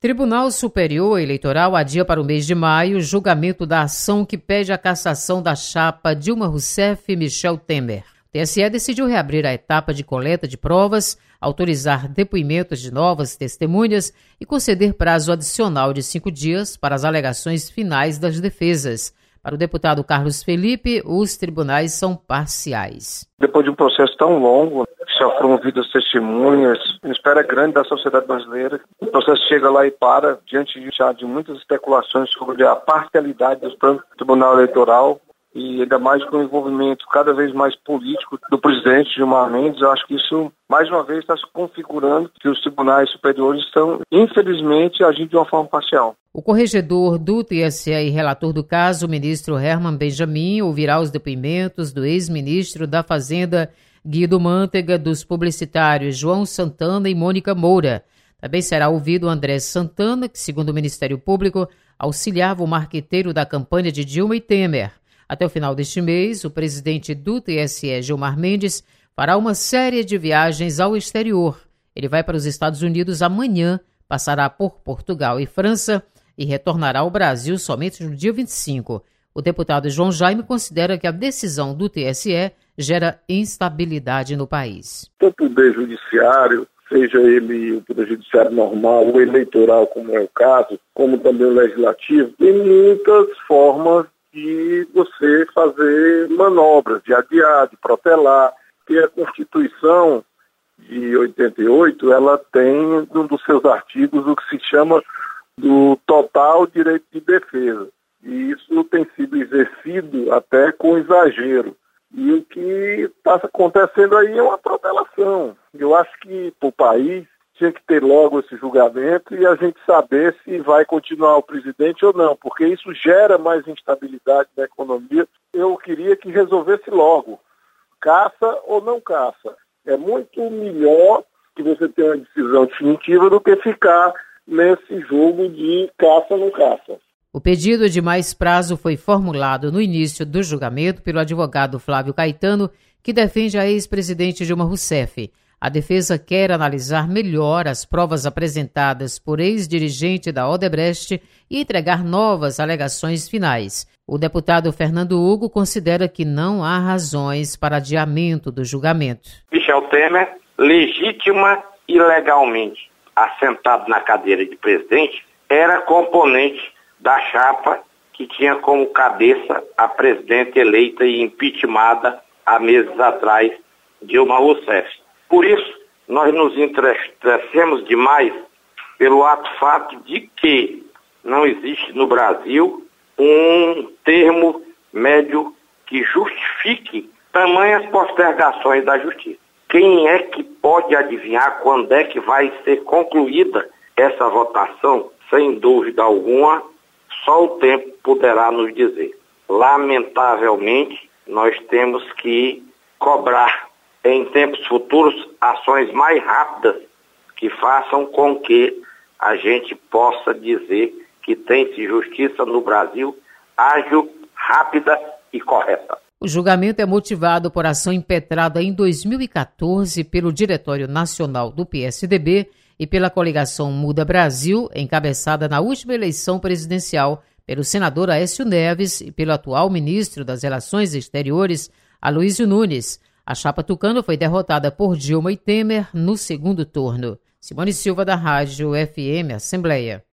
Tribunal Superior Eleitoral adia para o mês de maio o julgamento da ação que pede a cassação da chapa Dilma Rousseff e Michel Temer. O TSE decidiu reabrir a etapa de coleta de provas, autorizar depoimentos de novas testemunhas e conceder prazo adicional de 5 dias para as alegações finais das defesas. Para o deputado Carlos Felipe, os tribunais são parciais. Depois de um processo tão longo, já foram ouvidas testemunhas, uma espera grande da sociedade brasileira. O processo chega lá e para, diante de muitas especulações sobre a parcialidade do Tribunal Eleitoral e ainda mais com o envolvimento cada vez mais político do presidente Gilmar Mendes. Eu acho que isso, mais uma vez, está se configurando que os tribunais superiores estão, infelizmente, agindo de uma forma parcial. O corregedor do TSE e relator do caso, o ministro Herman Benjamin, ouvirá os depoimentos do ex-ministro da Fazenda, Guido Mantega, dos publicitários João Santana e Mônica Moura. Também será ouvido André Santana, que, segundo o Ministério Público, auxiliava o marqueteiro da campanha de Dilma e Temer. Até o final deste mês, o presidente do TSE, Gilmar Mendes, fará uma série de viagens ao exterior. Ele vai para os Estados Unidos amanhã, passará por Portugal e França e retornará ao Brasil somente no dia 25. O deputado João Jaime considera que a decisão do TSE gera instabilidade no país. Tanto o Poder Judiciário, seja ele o Poder Judiciário normal, o eleitoral, como é o caso, como também o Legislativo, tem muitas formas de você fazer manobras, de adiar, de protelar, porque a Constituição de 88, ela tem um dos seus artigos o que se chama do total direito de defesa. E isso tem sido exercido até com exagero. E o que está acontecendo aí é uma protelação. Eu acho que para o país tinha que ter logo esse julgamento e a gente saber se vai continuar o presidente ou não, porque isso gera mais instabilidade na economia. Eu queria que resolvesse logo, caça ou não caça. É muito melhor que você tenha uma decisão definitiva do que ficar nesse jogo de caça ou não caça. O pedido de mais prazo foi formulado no início do julgamento pelo advogado Flávio Caetano, que defende a ex-presidente Dilma Rousseff. A defesa quer analisar melhor as provas apresentadas por ex-dirigente da Odebrecht e entregar novas alegações finais. O deputado Fernando Hugo considera que não há razões para adiamento do julgamento. Michel Temer, legítima e legalmente assentado na cadeira de presidente, era componente da chapa que tinha como cabeça a presidente eleita e impeachmentada há meses atrás, Dilma Rousseff. Por isso, nós nos entristecemos demais pelo fato de que não existe no Brasil um termo médio que justifique tamanhas postergações da justiça. Quem é que pode adivinhar quando é que vai ser concluída essa votação? Sem dúvida alguma, só o tempo poderá nos dizer. Lamentavelmente, nós temos que cobrar em tempos futuros ações mais rápidas que façam com que a gente possa dizer que tem-se justiça no Brasil ágil, rápida e correta. O julgamento é motivado por ação impetrada em 2014 pelo Diretório Nacional do PSDB e pela coligação Muda Brasil, encabeçada na última eleição presidencial pelo senador Aécio Neves e pelo atual ministro das Relações Exteriores, Aloysio Nunes. A chapa tucana foi derrotada por Dilma e Temer no segundo turno. Simone Silva, da Rádio FM Assembleia.